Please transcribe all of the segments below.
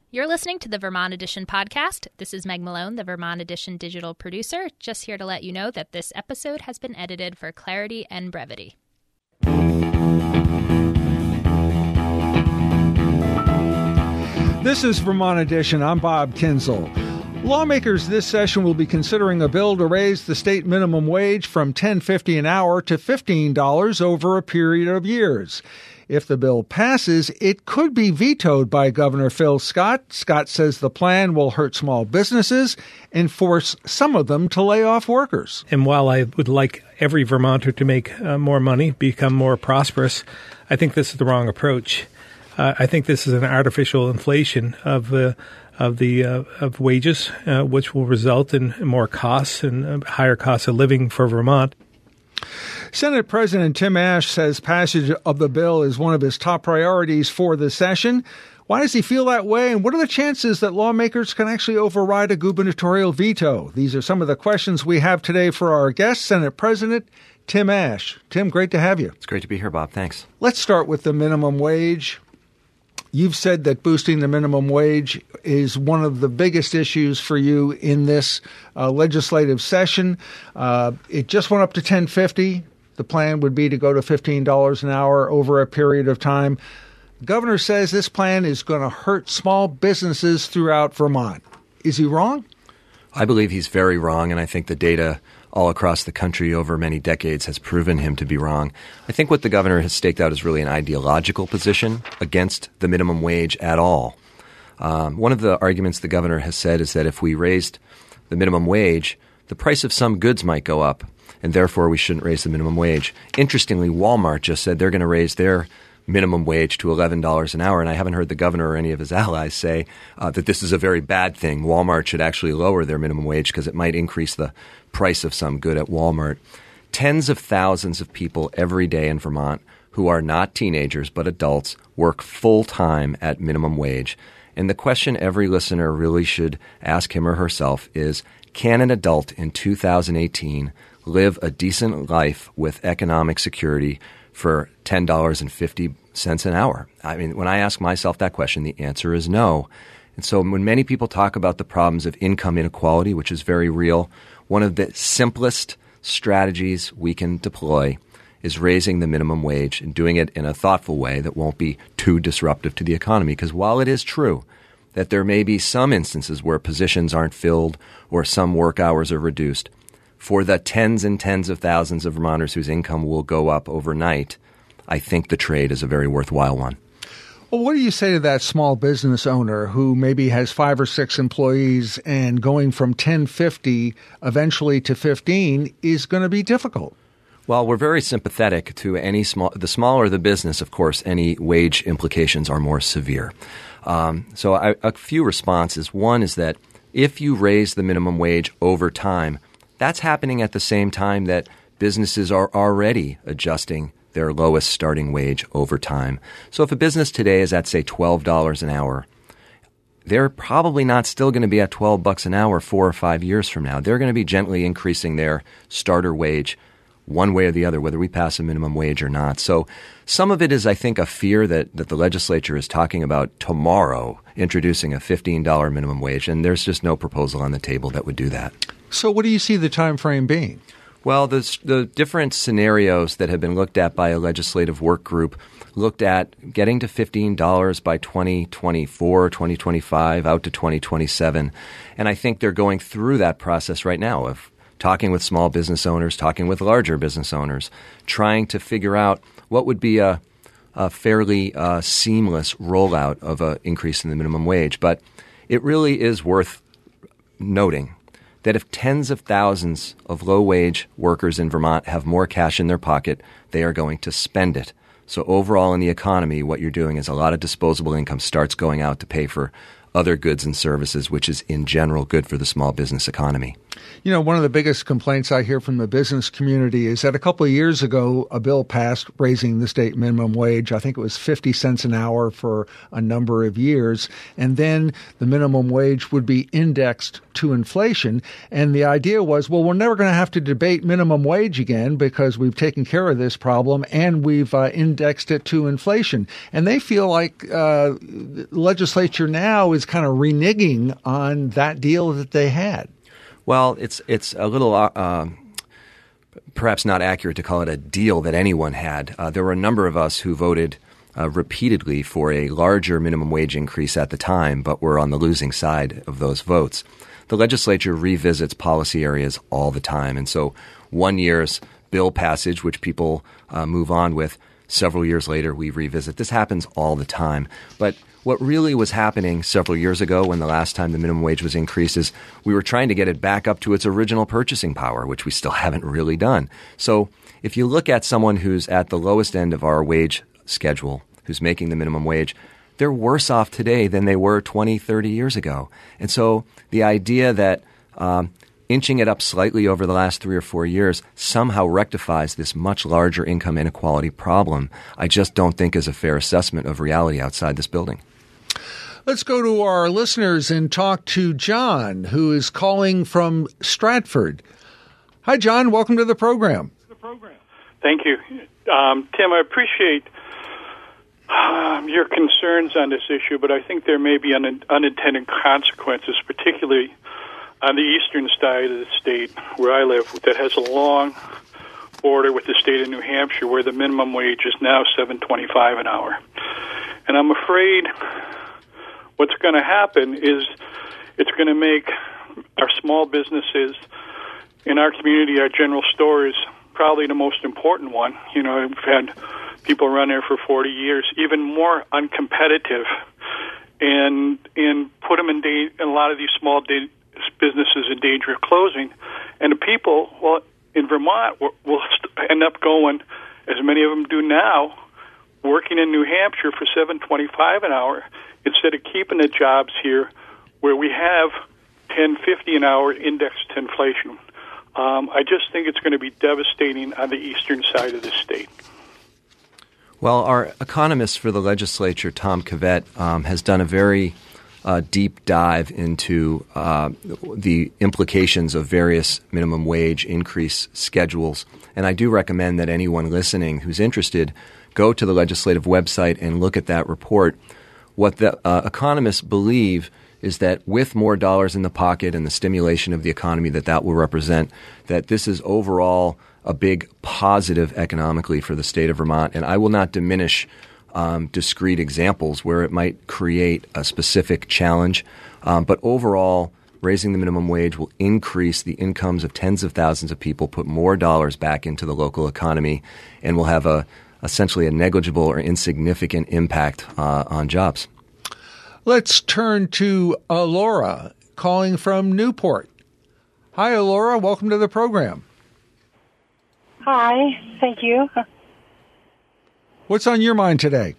You're listening to the Vermont Edition podcast. This is Meg Malone, the Vermont Edition digital producer, just here to let you know that this episode has been edited for clarity and brevity. This is Vermont Edition. I'm Bob Kinzel. Lawmakers this session will be considering a bill to raise the state minimum wage from $10.50 an hour to $15 over a period of years. If the bill passes, it could be vetoed by Governor Phil Scott. Scott says the plan will hurt small businesses and force some of them to lay off workers. And while I would like every Vermonter to make more money, become more prosperous, I think this is the wrong approach. I think this is an artificial inflation of wages, which will result in more costs and higher costs of living for Vermont. Senate President Tim Ashe says passage of the bill is one of his top priorities for the session. Why does he feel that way, and what are the chances that lawmakers can actually override a gubernatorial veto? These are some of the questions we have today for our guest, Senate President Tim Ashe. Tim, great to have you. It's great to be here, Bob. Thanks. Let's start with the minimum wage. You've said that boosting the minimum wage is one of the biggest issues for you in this legislative session. It just went up to $10.50. The plan would be to go to $15 an hour over a period of time. The governor says this plan is going to hurt small businesses throughout Vermont. Is he wrong? I believe he's very wrong, and I think the data all across the country over many decades has proven him to be wrong. I think what the governor has staked out is really an ideological position against the minimum wage at all. One of the arguments the governor has said is that if we raised the minimum wage, the price of some goods might go up, and therefore we shouldn't raise the minimum wage. Interestingly, Walmart just said they're going to raise their minimum wage to $11 an hour, and I haven't heard the governor or any of his allies say that this is a very bad thing. Walmart should actually lower their minimum wage because it might increase the price of some good at Walmart. Tens of thousands of people every day in Vermont who are not teenagers but adults work full-time at minimum wage. And the question every listener really should ask him or herself is, can an adult in 2018 live a decent life with economic security for $10.50 an hour? I mean, when I ask myself that question, the answer is no. And so when many people talk about the problems of income inequality, which is very real, one of the simplest strategies we can deploy is raising the minimum wage and doing it in a thoughtful way that won't be too disruptive to the economy. Because while it is true that there may be some instances where positions aren't filled or some work hours are reduced, for the tens and tens of thousands of Vermonters whose income will go up overnight, I think the trade is a very worthwhile one. Well, what do you say to that small business owner who maybe has 5 or 6 employees and going from $10.50 eventually to $15 is going to be difficult? Well, we're very sympathetic to the smaller the business, of course, any wage implications are more severe. A few responses. One is that if you raise the minimum wage over time, that's happening at the same time that businesses are already adjusting their lowest starting wage over time. So if a business today is at, say, $12 an hour, they're probably not still going to be at $12 an hour 4 or 5 years from now. They're going to be gently increasing their starter wage one way or the other, whether we pass a minimum wage or not. So some of it is, I think, a fear that the legislature is talking about tomorrow introducing a $15 minimum wage, and there's just no proposal on the table that would do that. So what do you see the time frame being? Well, the different scenarios that have been looked at by a legislative work group looked at getting to $15 by 2024, 2025, out to 2027. And I think they're going through that process right now of talking with small business owners, talking with larger business owners, trying to figure out what would be a fairly seamless rollout of an increase in the minimum wage. But it really is worth noting that if tens of thousands of low-wage workers in Vermont have more cash in their pocket, they are going to spend it. So overall in the economy, what you're doing is a lot of disposable income starts going out to pay for other goods and services, which is in general good for the small business economy. You know, one of the biggest complaints I hear from the business community is that a couple of years ago, a bill passed raising the state minimum wage. I think it was 50 cents an hour for a number of years. And then the minimum wage would be indexed to inflation. And the idea was, well, we're never going to have to debate minimum wage again because we've taken care of this problem and we've indexed it to inflation. And they feel like the legislature now is kind of reneging on that deal that they had. Well, it's a little perhaps not accurate to call it a deal that anyone had. There were a number of us who voted repeatedly for a larger minimum wage increase at the time, but were on the losing side of those votes. The legislature revisits policy areas all the time, and so one year's bill passage, which people move on with, several years later we revisit. This happens all the time. But what really was happening several years ago when the last time the minimum wage was increased is we were trying to get it back up to its original purchasing power, which we still haven't really done. So if you look at someone who's at the lowest end of our wage schedule, who's making the minimum wage, they're worse off today than they were 20, 30 years ago. And so the idea that inching it up slightly over the last 3 or 4 years somehow rectifies this much larger income inequality problem, I just don't think is a fair assessment of reality outside this building. Let's go to our listeners and talk to John, who is calling from Stratford. Hi, John. Welcome to the program. Thank you. Tim, I appreciate your concerns on this issue, but I think there may be unintended consequences, particularly on the eastern side of the state where I live, that has a long border with the state of New Hampshire, where the minimum wage is now $7.25 an hour. And I'm afraid what's going to happen is it's going to make our small businesses in our community, our general stores, probably the most important one. You know, we've had people run there for 40 years, even more uncompetitive, and put them in a lot of these small businesses in danger of closing. And the people, well, in Vermont, will end up going, as many of them do now, working in New Hampshire for $7.25 an hour instead of keeping the jobs here where we have $10.50 an hour indexed to inflation. I just think it's going to be devastating on the eastern side of the state. Well, our economist for the legislature, Tom Cavett, has done a very deep dive into the implications of various minimum wage increase schedules. And I do recommend that anyone listening who's interested go to the legislative website and look at that report. What the economists believe is that with more dollars in the pocket and the stimulation of the economy that will represent, that this is overall a big positive economically for the state of Vermont. And I will not diminish discrete examples where it might create a specific challenge. But overall, raising the minimum wage will increase the incomes of tens of thousands of people, put more dollars back into the local economy, and will have essentially a negligible or insignificant impact on jobs. Let's turn to Laura, calling from Newport. Hi, Laura. Welcome to the program. Hi. Thank you. What's on your mind today?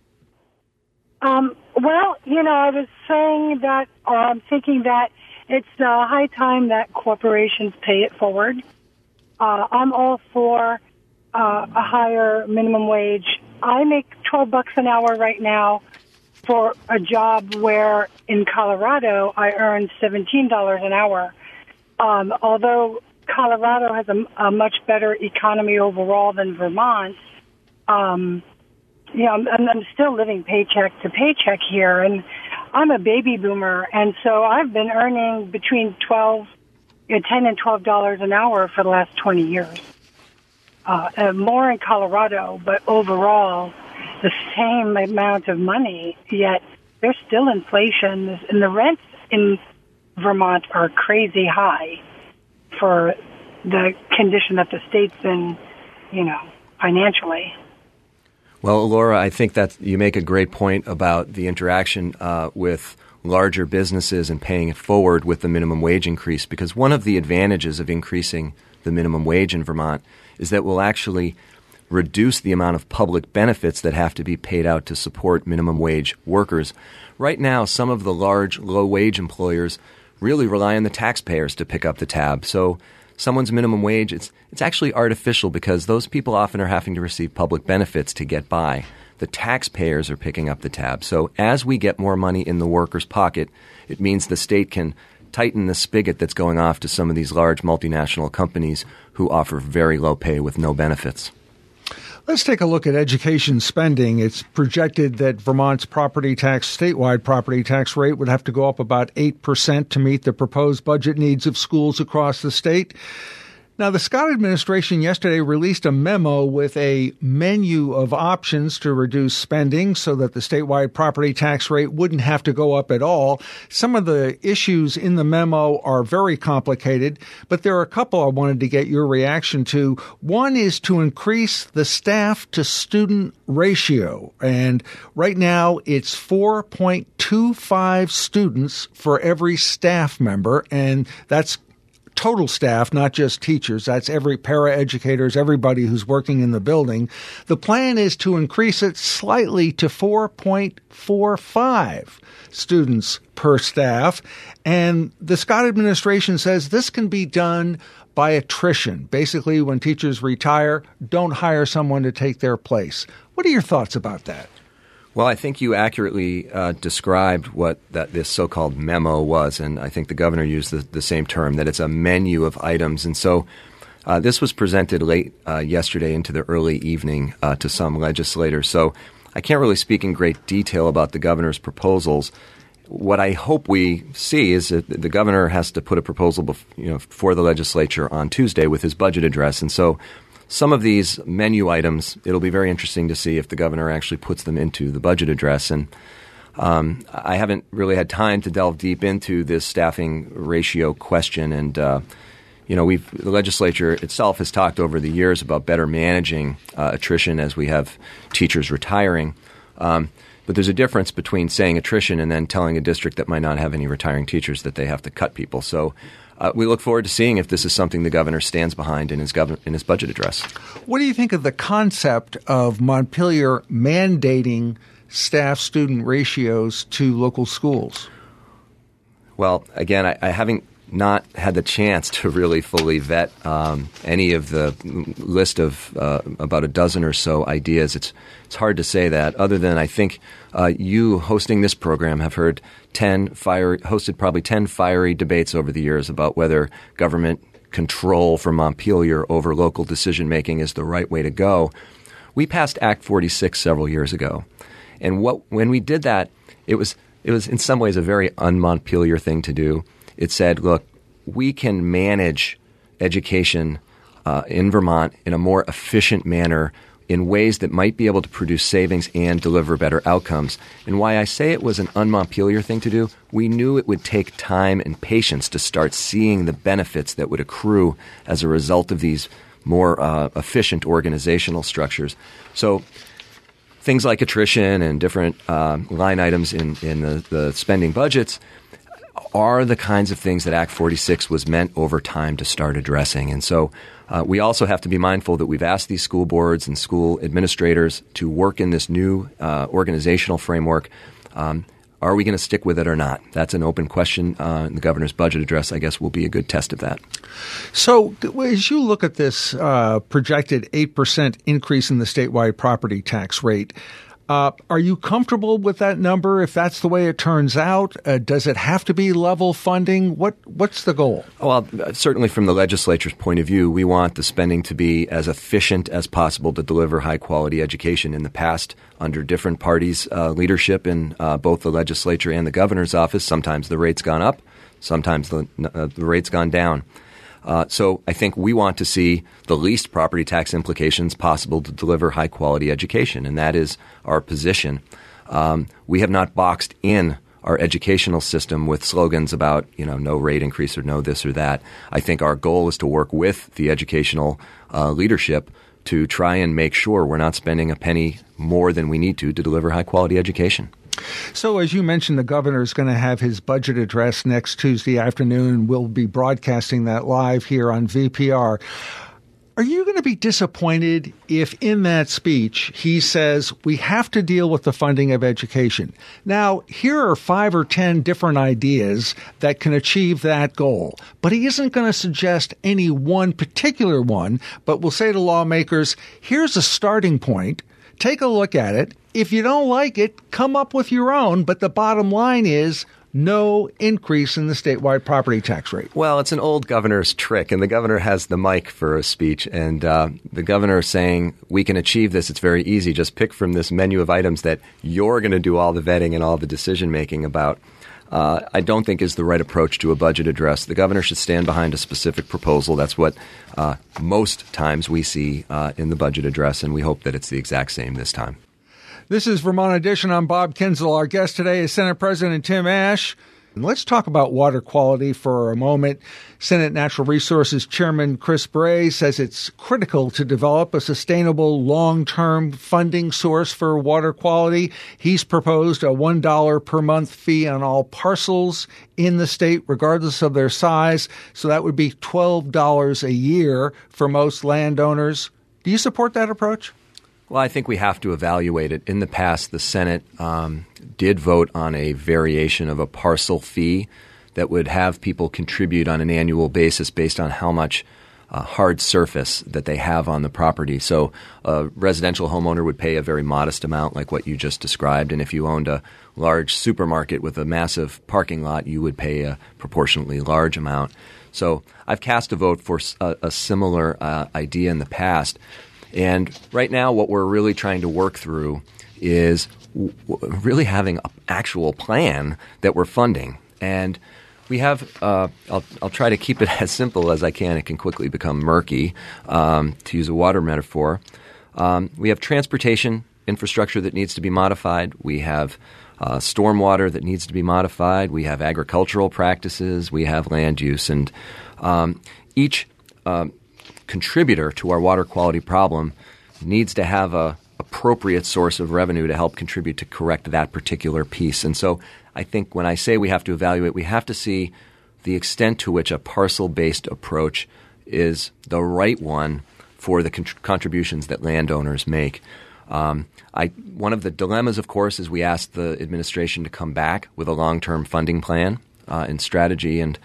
Well, I was saying that, or I'm thinking that it's high time that corporations pay it forward. I'm all for a higher minimum wage. I make $12 an hour right now for a job where in Colorado I earn $17 an hour. Although Colorado has a much better economy overall than Vermont, I'm still living paycheck to paycheck here, and I'm a baby boomer, and so I've been earning between $10 and $12 an hour for the last 20 years. More in Colorado, but overall the same amount of money, yet there's still inflation, and the rents in Vermont are crazy high for the condition that the state's in, financially. Well, Laura, I think that you make a great point about the interaction with larger businesses and paying it forward with the minimum wage increase, because one of the advantages of increasing the minimum wage in Vermont is that we'll actually reduce the amount of public benefits that have to be paid out to support minimum wage workers. Right now, some of the large low-wage employers really rely on the taxpayers to pick up the tab. So someone's minimum wage, it's actually artificial because those people often are having to receive public benefits to get by. The taxpayers are picking up the tab. So as we get more money in the worker's pocket, it means the state can tighten the spigot that's going off to some of these large multinational companies who offer very low pay with no benefits. Let's take a look at education spending. It's projected that Vermont's statewide property tax rate would have to go up about 8% to meet the proposed budget needs of schools across the state. Now, the Scott administration yesterday released a memo with a menu of options to reduce spending so that the statewide property tax rate wouldn't have to go up at all. Some of the issues in the memo are very complicated, but there are a couple I wanted to get your reaction to. One is to increase the staff to student ratio. And right now it's 4.25 students for every staff member, and that's total staff, not just teachers. That's every paraeducators, everybody who's working in the building. The plan is to increase it slightly to 4.45 students per staff. And the Scott administration says this can be done by attrition. Basically, when teachers retire, don't hire someone to take their place. What are your thoughts about that? Well, I think you accurately described what this so-called memo was, and I think the governor used the same term, that it's a menu of items. And so this was presented late yesterday into the early evening to some legislators. So I can't really speak in great detail about the governor's proposals. What I hope we see is that the governor has to put a proposal before the legislature on Tuesday with his budget address. And so some of these menu items, it'll be very interesting to see if the governor actually puts them into the budget address. And I haven't really had time to delve deep into this staffing ratio question. And, the legislature itself has talked over the years about better managing attrition as we have teachers retiring. But there's a difference between saying attrition and then telling a district that might not have any retiring teachers that they have to cut people. So we look forward to seeing if this is something the governor stands behind in his budget address. What do you think of the concept of Montpelier mandating staff-student ratios to local schools? Well, again, I haven't not had the chance to really fully vet any of the list of about a dozen or so ideas. It's hard to say that, other than I think you hosting this program have heard hosted probably 10 fiery debates over the years about whether government control from Montpelier over local decision-making is the right way to go. We passed Act 46 several years ago. And when we did that, it was in some ways a very un-Montpelier thing to do. It said, look, we can manage education in Vermont in a more efficient manner in ways that might be able to produce savings and deliver better outcomes. And why I say it was an un-Montpelier thing to do, we knew it would take time and patience to start seeing the benefits that would accrue as a result of these more efficient organizational structures. So things like attrition and different line items in the spending budgets are the kinds of things that Act 46 was meant over time to start addressing. And so we also have to be mindful that we've asked these school boards and school administrators to work in this new organizational framework. Are we going to stick with it or not? That's an open question. The governor's budget address, I guess, will be a good test of that. So as you look at this projected 8% increase in the statewide property tax rate, are you comfortable with that number if that's the way it turns out? Does it have to be level funding? What's the goal? Well, certainly from the legislature's point of view, we want the spending to be as efficient as possible to deliver high-quality education. In the past, under different parties' leadership in both the legislature and the governor's office, sometimes the rate's gone up, sometimes the rate's gone down. So I think we want to see the least property tax implications possible to deliver high-quality education, and that is our position. We have not boxed in our educational system with slogans about, no rate increase or no this or that. I think our goal is to work with the educational leadership to try and make sure we're not spending a penny more than we need to deliver high-quality education. So as you mentioned, the governor is going to have his budget address next Tuesday afternoon. We'll be broadcasting that live here on VPR. Are you going to be disappointed if in that speech he says we have to deal with the funding of education? Now, here are 5 or 10 different ideas that can achieve that goal, but he isn't going to suggest any one particular one, but will say to lawmakers, here's a starting point. Take a look at it. If you don't like it, come up with your own, but the bottom line is no increase in the statewide property tax rate. Well, it's an old governor's trick, and the governor has the mic for a speech, and the governor is saying, we can achieve this. It's very easy. Just pick from this menu of items that you're going to do all the vetting and all the decision-making about. I don't think is the right approach to a budget address. The governor should stand behind a specific proposal. That's what most times we see in the budget address, and we hope that it's the exact same this time. This is Vermont Edition. I'm Bob Kinzel. Our guest today is Senate President Tim Ash. And let's talk about water quality for a moment. Senate Natural Resources Chairman Chris Bray says it's critical to develop a sustainable long-term funding source for water quality. He's proposed a $1 per month fee on all parcels in the state, regardless of their size. So that would be $12 a year for most landowners. Do you support that approach? Well, I think we have to evaluate it. In the past, the Senate did vote on a variation of a parcel fee that would have people contribute on an annual basis based on how much hard surface that they have on the property. So a residential homeowner would pay a very modest amount like what you just described. And if you owned a large supermarket with a massive parking lot, you would pay a proportionately large amount. So I've cast a vote for a similar idea in the past. And right now what we're really trying to work through is really having an actual plan that we're funding. And we have I'll try to keep it as simple as I can. It can quickly become murky, to use a water metaphor. We have transportation infrastructure that needs to be modified. We have stormwater that needs to be modified. We have agricultural practices. We have land use. And each contributor to our water quality problem needs to have a appropriate source of revenue to help contribute to correct that particular piece. And so I think when I say we have to evaluate, we have to see the extent to which a parcel-based approach is the right one for the contributions that landowners make. One of the dilemmas, of course, is we asked the administration to come back with a long-term funding plan and strategy, and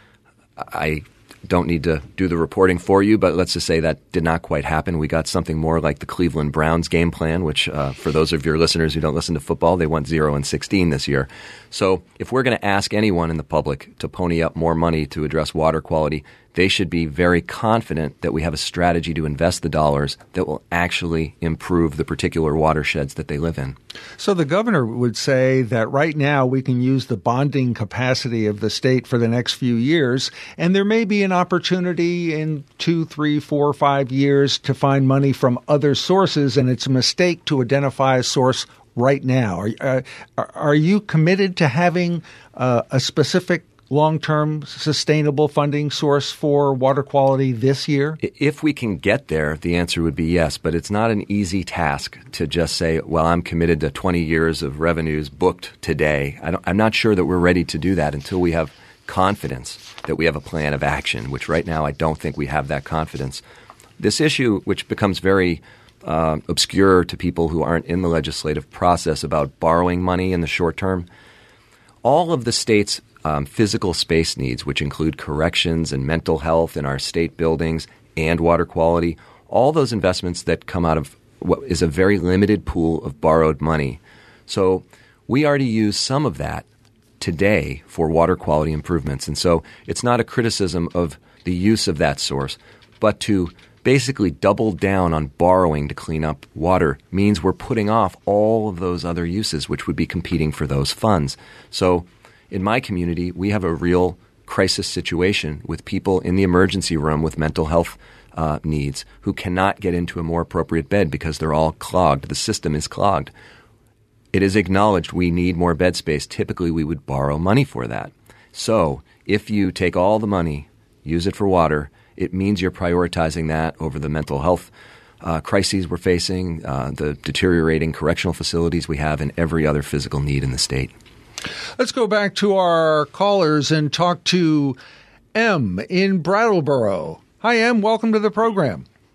I don't need to do the reporting for you, but let's just say that did not quite happen. We got something more like the Cleveland Browns game plan, which for those of your listeners who don't listen to football, they went 0-16 this year. So if we're going to ask anyone in the public to pony up more money to address water quality, they should be very confident that we have a strategy to invest the dollars that will actually improve the particular watersheds that they live in. So the governor would say that right now we can use the bonding capacity of the state for the next few years, and there may be an opportunity in 2, 3, 4, 5 years to find money from other sources, and it's a mistake to identify a source right now. Are you committed to having a specific long-term sustainable funding source for water quality this year? If we can get there, the answer would be yes, but it's not an easy task to just say, well, I'm committed to 20 years of revenues booked today. I'm not sure that we're ready to do that until we have confidence that we have a plan of action, which right now I don't think we have that confidence. This issue, which becomes very obscure to people who aren't in the legislative process about borrowing money in the short term, all of the state's physical space needs, which include corrections and mental health in our state buildings and water quality, all those investments that come out of what is a very limited pool of borrowed money. So we already use some of that today for water quality improvements. And so it's not a criticism of the use of that source, but to basically double down on borrowing to clean up water means we're putting off all of those other uses which would be competing for those funds. So in my community, we have a real crisis situation with people in the emergency room with mental health needs who cannot get into a more appropriate bed because they're all clogged. The system is clogged. It is acknowledged we need more bed space. Typically, we would borrow money for that. So if you take all the money, use it for water, it means you're prioritizing that over the mental health crises we're facing, the deteriorating correctional facilities we have, and every other physical need in the state. Let's go back to our callers and talk to M in Brattleboro. Hi, M. Welcome to the program.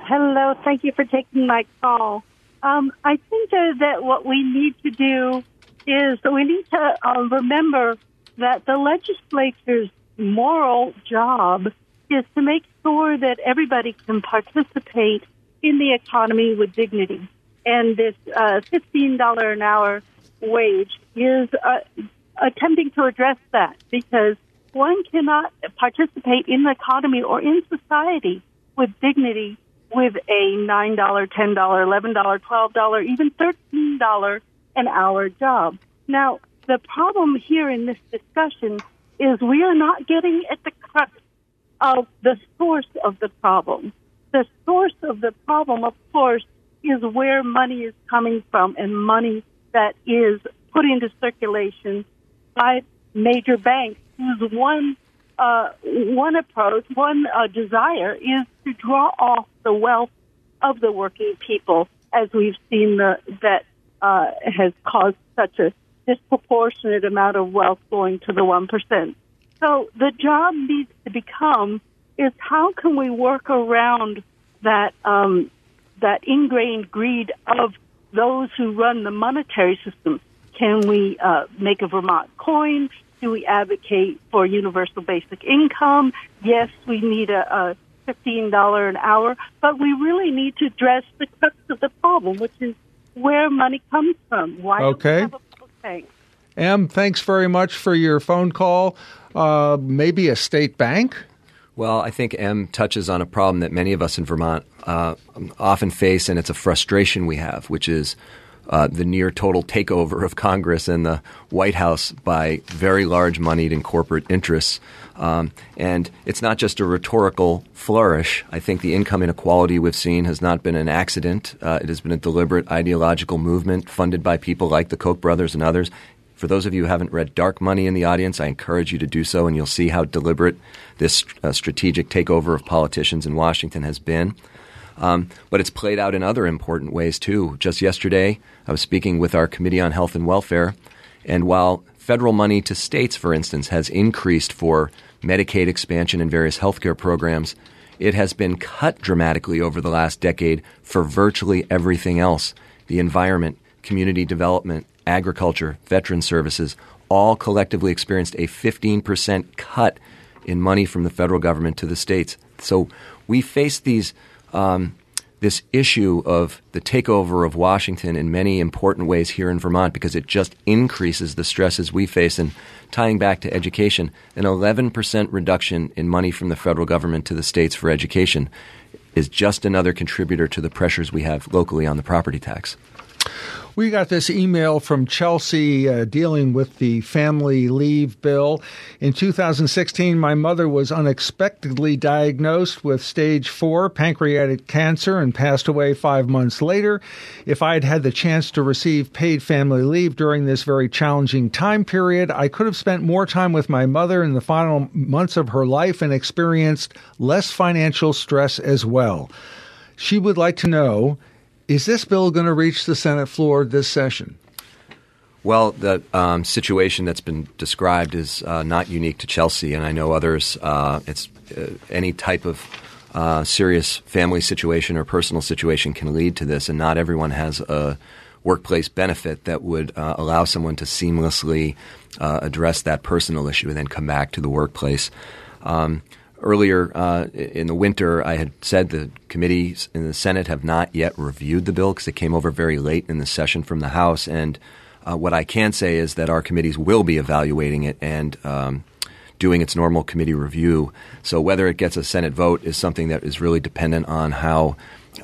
Hello. Thank you for taking my call. I think that what we need to do is we need to remember that the legislature's moral job is to make sure that everybody can participate in the economy with dignity. And this $15 an hour wage is attempting to address that, because one cannot participate in the economy or in society with dignity with a $9, $10, $11, $12, even $13 an hour job. Now, the problem here in this discussion is we are not getting at the crux of the source of the problem. The source of the problem, of course, is where money is coming from, and money that is put into circulation by major banks, whose one approach, desire is to draw off the wealth of the working people, as we've seen that has caused such a disproportionate amount of wealth going to the 1%. So the job needs to become is how can we work around that that ingrained greed of those who run the monetary system? Can we make a Vermont coin? Do we advocate for universal basic income? Yes, we need a $15 an hour, but we really need to address the crux of the problem, which is where money comes from. Why don't we have a public bank? Em, thanks very much for your phone call. Maybe a state bank? Well, I think Em touches on a problem that many of us in Vermont often face, and it's a frustration we have, which is the near total takeover of Congress and the White House by very large moneyed and corporate interests. And it's not just a rhetorical flourish. I think the income inequality we've seen has not been an accident. It has been a deliberate ideological movement funded by people like the Koch brothers and others. For those of you who haven't read Dark Money in the audience, I encourage you to do so, and you'll see how deliberate this strategic takeover of politicians in Washington has been. But it's played out in other important ways, too. Just yesterday, I was speaking with our Committee on Health and Welfare, and while federal money to states, for instance, has increased for Medicaid expansion and various healthcare programs, it has been cut dramatically over the last decade for virtually everything else. The environment, community development, agriculture, veteran services, all collectively experienced a 15% cut in money from the federal government to the states. So we face this issue of the takeover of Washington in many important ways here in Vermont because it just increases the stresses we face. And tying back to education, an 11% reduction in money from the federal government to the states for education is just another contributor to the pressures we have locally on the property tax. We got this email from Chelsea dealing with the family leave bill. In 2016, my mother was unexpectedly diagnosed with stage 4 pancreatic cancer and passed away 5 months later. If I had had the chance to receive paid family leave during this very challenging time period, I could have spent more time with my mother in the final months of her life and experienced less financial stress as well. She would like to know, is this bill going to reach the Senate floor this session? Well, the situation that's been described is not unique to Chelsea, and I know others. It's any type of serious family situation or personal situation can lead to this, and not everyone has a workplace benefit that would allow someone to seamlessly address that personal issue and then come back to the workplace. Earlier in the winter, I had said the committees in the Senate have not yet reviewed the bill because it came over very late in the session from the House. And what I can say is that our committees will be evaluating it and doing its normal committee review. So whether it gets a Senate vote is something that is really dependent on how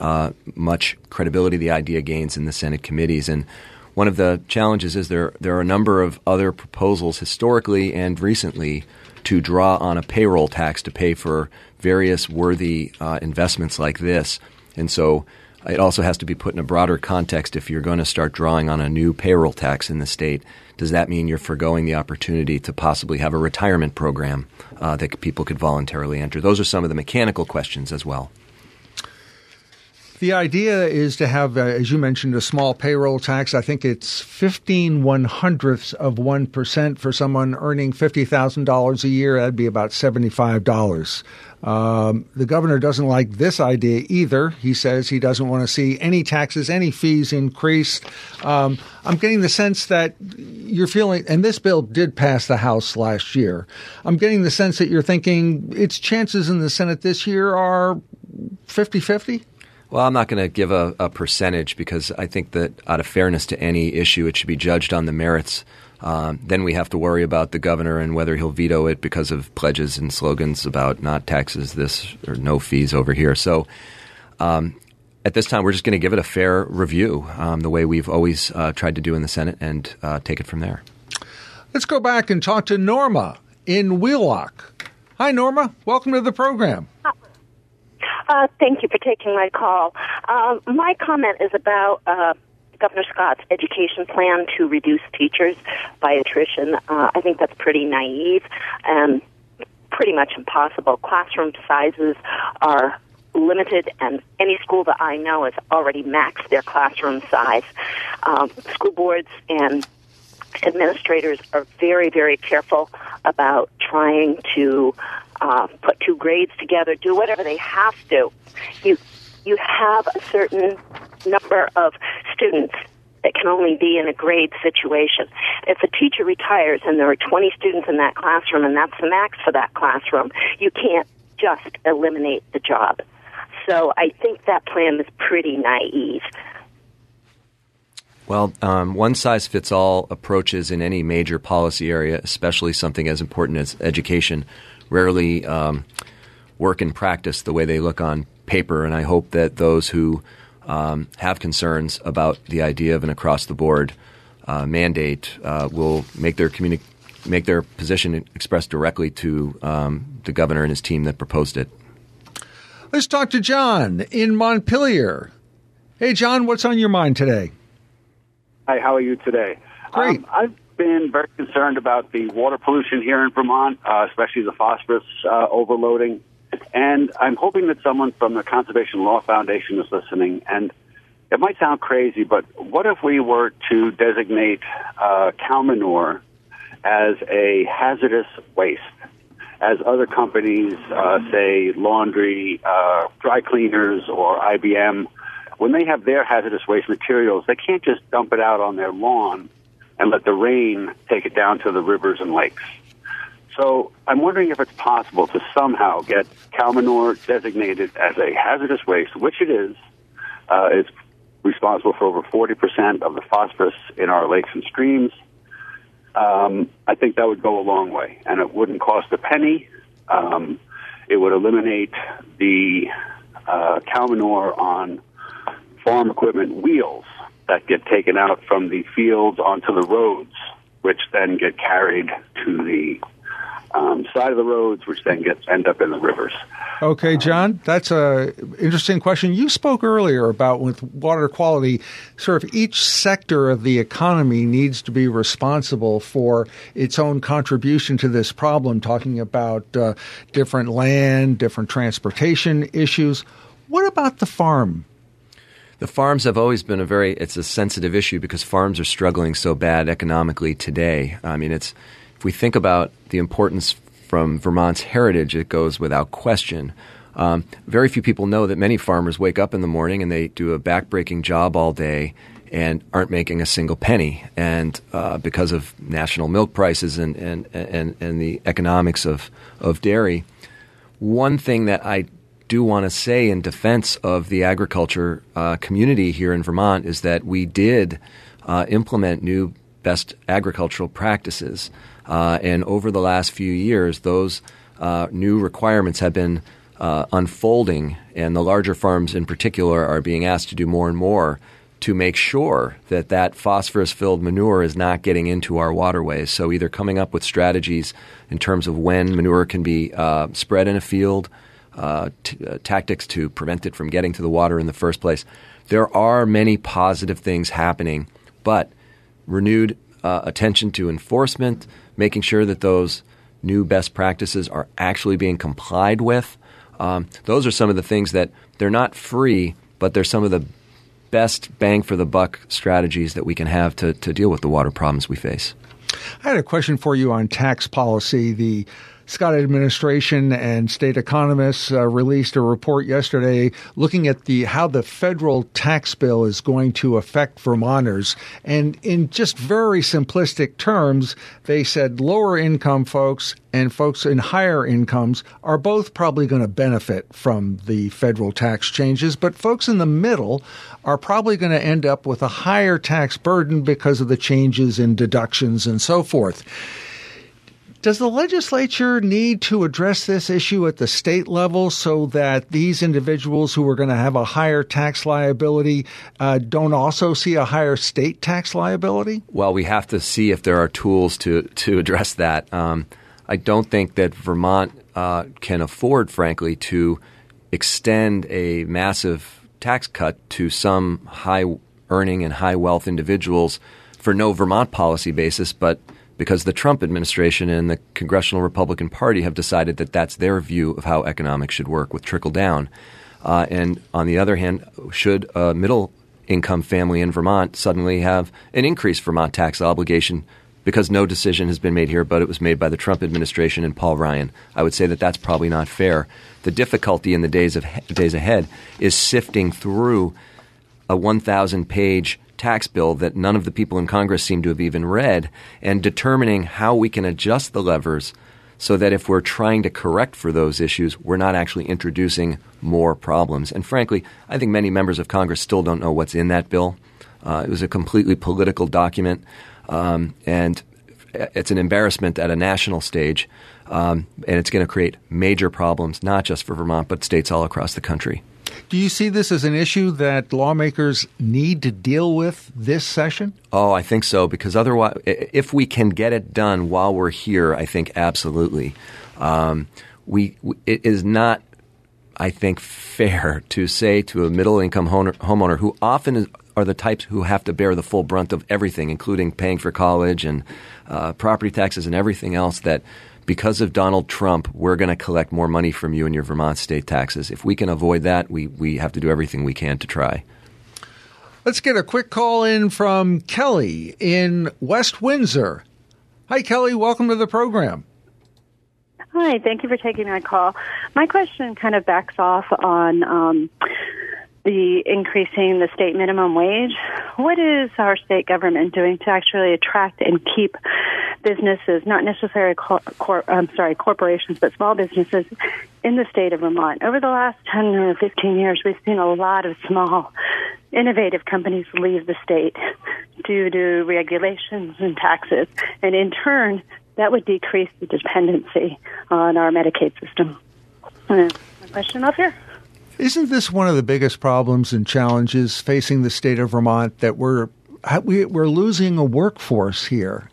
much credibility the idea gains in the Senate committees. And one of the challenges is there are a number of other proposals historically and recently to draw on a payroll tax to pay for various worthy investments like this. And so it also has to be put in a broader context. If you're going to start drawing on a new payroll tax in the state, does that mean you're forgoing the opportunity to possibly have a retirement program that people could voluntarily enter? Those are some of the mechanical questions as well. The idea is to have, as you mentioned, a small payroll tax. I think it's 0.15% for someone earning $50,000 a year. That'd be about $75. The governor doesn't like this idea either. He says he doesn't want to see any taxes, any fees increased. I'm getting the sense that you're feeling, and this bill did pass the House last year, I'm getting the sense that you're thinking its chances in the Senate this year are 50-50? Well, I'm not going to give a percentage because I think that out of fairness to any issue, it should be judged on the merits. Then we have to worry about the governor and whether he'll veto it because of pledges and slogans about not taxes this or no fees over here. So at this time, we're just going to give it a fair review the way we've always tried to do in the Senate and take it from there. Let's go back and talk to Norma in Wheelock. Hi, Norma. Welcome to the program. Thank you for taking my call. My comment is about Governor Scott's education plan to reduce teachers by attrition. I think that's pretty naive and pretty much impossible. Classroom sizes are limited, and any school that I know has already maxed their classroom size. School boards and administrators are very, very careful about trying to put two grades together, do whatever they have to. You have a certain number of students that can only be in a grade situation. If a teacher retires and there are 20 students in that classroom and that's the max for that classroom, you can't just eliminate the job. So I think that plan is pretty naive. Well, one-size-fits-all approaches in any major policy area, especially something as important as education, rarely work in practice the way they look on paper. And I hope that those who have concerns about the idea of an across-the-board mandate will make their position expressed directly to the governor and his team that proposed it. Let's talk to John in Montpelier. Hey, John, what's on your mind today? Hi, how are you today? Great. I've been very concerned about the water pollution here in Vermont, especially the phosphorus overloading. And I'm hoping that someone from the Conservation Law Foundation is listening. And it might sound crazy, but what if we were to designate cow manure as a hazardous waste, as other companies, say laundry, dry cleaners, or IBM, when they have their hazardous waste materials, they can't just dump it out on their lawn and let the rain take it down to the rivers and lakes. So I'm wondering if it's possible to somehow get cow manure designated as a hazardous waste, which it is. It's responsible for over 40% of the phosphorus in our lakes and streams. I think that would go a long way, and it wouldn't cost a penny. It would eliminate the cow manure on farm equipment wheels that get taken out from the fields onto the roads, which then get carried to the side of the roads, which then end up in the rivers. Okay, John, that's an interesting question. You spoke earlier about with water quality, sort of each sector of the economy needs to be responsible for its own contribution to this problem, talking about different land, different transportation issues. What about the farm? The farms have always been it's a sensitive issue because farms are struggling so bad economically today. I mean, if we think about the importance from Vermont's heritage, it goes without question. Very few people know that many farmers wake up in the morning and they do a backbreaking job all day and aren't making a single penny. And because of national milk prices and the economics of dairy, one thing that I do want to say in defense of the agriculture community here in Vermont is that we did implement new best agricultural practices. And over the last few years, those new requirements have been unfolding, and the larger farms in particular are being asked to do more and more to make sure that phosphorus-filled manure is not getting into our waterways. So either coming up with strategies in terms of when manure can be spread in a field, tactics to prevent it from getting to the water in the first place. There are many positive things happening, but renewed attention to enforcement, making sure that those new best practices are actually being complied with. Those are some of the things that they're not free, but they're some of the best bang for the buck strategies that we can have to deal with the water problems we face. I had a question for you on tax policy. The Scott administration and state economists released a report yesterday looking at how the federal tax bill is going to affect Vermonters. And in just very simplistic terms, they said lower income folks and folks in higher incomes are both probably going to benefit from the federal tax changes, but folks in the middle are probably going to end up with a higher tax burden because of the changes in deductions and so forth. Does the legislature need to address this issue at the state level so that these individuals who are going to have a higher tax liability don't also see a higher state tax liability? Well, we have to see if there are tools to address that. I don't think that Vermont can afford, frankly, to extend a massive tax cut to some high-earning and high-wealth individuals for no Vermont policy basis, but because the Trump administration and the Congressional Republican Party have decided that that's their view of how economics should work with trickle down. And on the other hand, should a middle-income family in Vermont suddenly have an increased Vermont tax obligation because no decision has been made here, but it was made by the Trump administration and Paul Ryan? I would say that that's probably not fair. The difficulty in the days ahead is sifting through a 1,000-page tax bill that none of the people in Congress seem to have even read, and determining how we can adjust the levers so that if we're trying to correct for those issues, we're not actually introducing more problems. And frankly, I think many members of Congress still don't know what's in that bill. It was a completely political document, and it's an embarrassment at a national stage, and it's going to create major problems, not just for Vermont, but states all across the country. Do you see this as an issue that lawmakers need to deal with this session? Oh, I think so, because otherwise, if we can get it done while we're here, I think absolutely. It is not, I think, fair to say to a middle-income homeowner who often are the types who have to bear the full brunt of everything, including paying for college and property taxes and everything else, that because of Donald Trump, we're going to collect more money from you in your Vermont state taxes. If we can avoid that, we have to do everything we can to try. Let's get a quick call in from Kelly in West Windsor. Hi, Kelly. Welcome to the program. Hi. Thank you for taking my call. My question kind of backs off on the increasing the state minimum wage. What is our state government doing to actually attract and keep businesses, not necessarily corporations, but small businesses in the state of Vermont? Over the last 10 or 15 years, we've seen a lot of small, innovative companies leave the state due to regulations and taxes. And in turn, that would decrease the dependency on our Medicaid system. My question up here. Isn't this one of the biggest problems and challenges facing the state of Vermont, that we're losing a workforce here,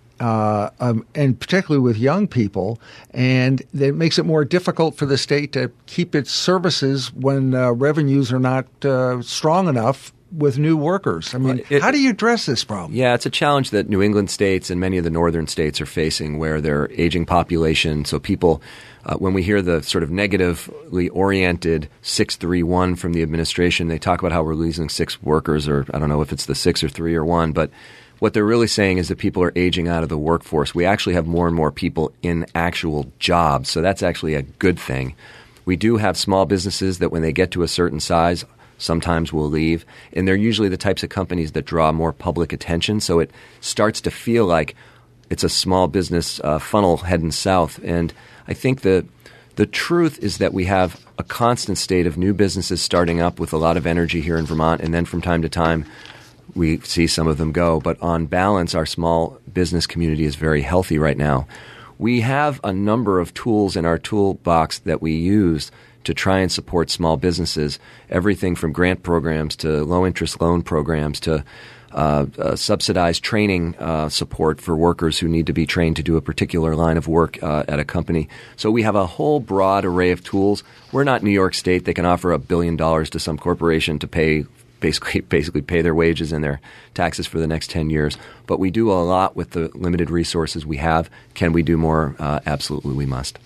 and particularly with young people, and it makes it more difficult for the state to keep its services when revenues are not strong enough with new workers? I mean, how do you address this problem? Yeah, it's a challenge that New England states and many of the northern states are facing, where they're aging population. So people, when we hear the sort of negatively oriented 631 from the administration, they talk about how we're losing 6 workers, or I don't know if it's the 6 or 3 or 1, but what they're really saying is that people are aging out of the workforce. We actually have more and more people in actual jobs, so that's actually a good thing. We do have small businesses that when they get to a certain size, sometimes will leave, and they're usually the types of companies that draw more public attention, so it starts to feel like it's a small business funnel heading south. And I think the truth is that we have a constant state of new businesses starting up with a lot of energy here in Vermont, and then from time to time we see some of them go. But on balance, our small business community is very healthy right now. We have a number of tools in our toolbox that we use to try and support small businesses, everything from grant programs to low-interest loan programs to subsidized training support for workers who need to be trained to do a particular line of work at a company. So we have a whole broad array of tools. We're not New York State. They can offer $1 billion to some corporation to pay basically pay their wages and their taxes for the next 10 years. But we do a lot with the limited resources we have. Can we do more? Absolutely, we must.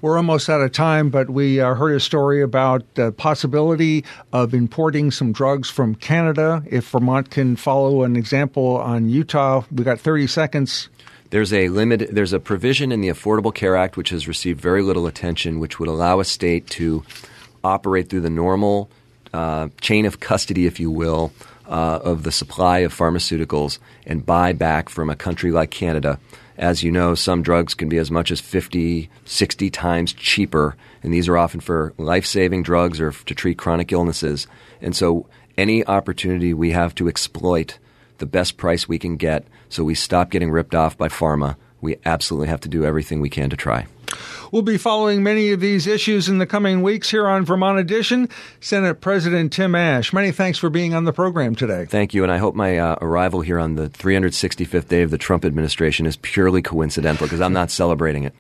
We're almost out of time, but we heard a story about the possibility of importing some drugs from Canada. If Vermont can follow an example on Utah, we got 30 seconds. There's a provision in the Affordable Care Act which has received very little attention, which would allow a state to operate through the normal chain of custody, if you will, of the supply of pharmaceuticals and buy back from a country like Canada. As you know, some drugs can be as much as 50, 60 times cheaper, and these are often for life-saving drugs or to treat chronic illnesses. And so any opportunity we have to exploit the best price we can get so we stop getting ripped off by pharma, we absolutely have to do everything we can to try. We'll be following many of these issues in the coming weeks here on Vermont Edition. Senate President Tim Ash, many thanks for being on the program today. Thank you, and I hope my arrival here on the 365th day of the Trump administration is purely coincidental because I'm not celebrating it.